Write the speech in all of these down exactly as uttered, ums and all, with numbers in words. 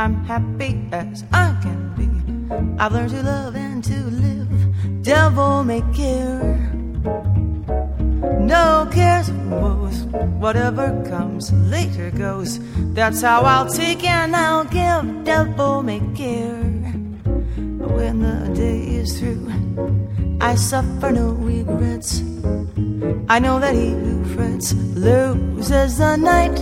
I'm happy as I can be. I've learned to love and to live. Devil may care. No cares or woes. Whatever comes later goes. That's how I'll take and I'll give. Devil may care. When the day is through, I suffer no regrets. I know that he who frets loses the night.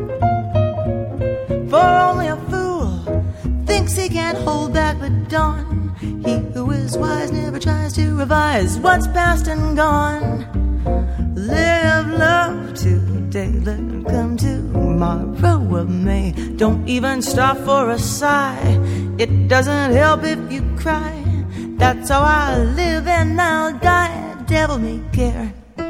For only a fool thinks he can't hold back the dawn. He who is wise never tries to revise what's past and gone. Live love today, let it come tomorrow of May. Don't even stop for a sigh. It doesn't help if you cry. That's how I live and I'll die. Devil may care.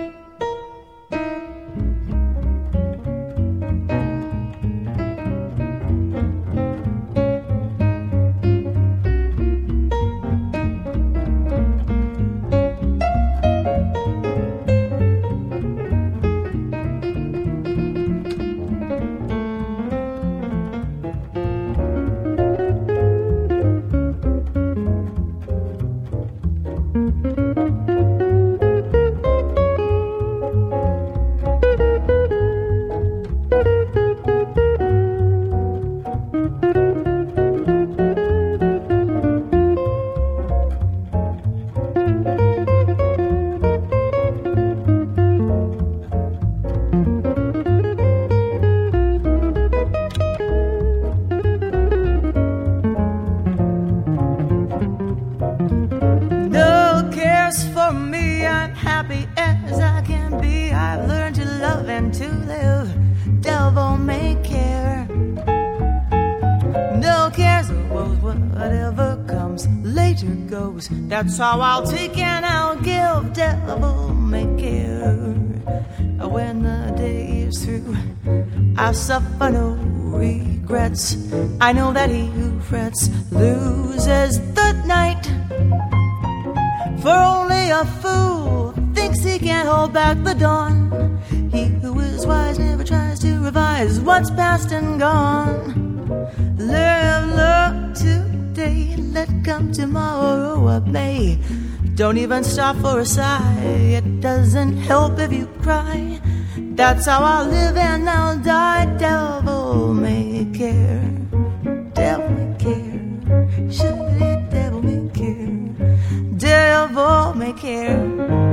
That's how I'll take and I'll give. Devil may care. When the day is through, I suffer no regrets. I know that he who frets loses the night. For only a fool thinks he can't hold back the dawn. He who is wise never tries to revise what's past and gone. Live love today, let come tomorrow of May. Don't even stop for a sigh. It doesn't help if you cry. That's how I'll live and I'll die. Devil may care. Devil may care. Should it devil may care. Devil may care.